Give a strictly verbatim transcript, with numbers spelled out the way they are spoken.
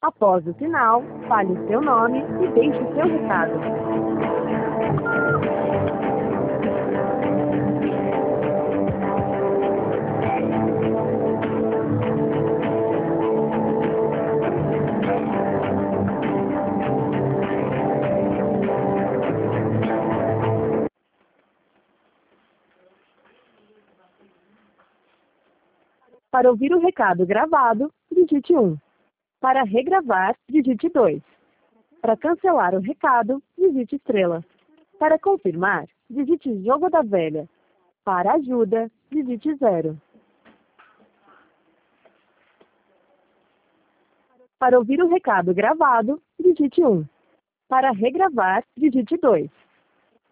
Após o sinal, fale o seu nome e deixe o seu recado. Para ouvir o recado gravado, digite um. Para regravar, digite dois. Para cancelar o recado, digite estrela. Para confirmar, digite jogo da velha. Para ajuda, digite zero. Para ouvir o recado gravado, digite um. Para regravar, digite dois.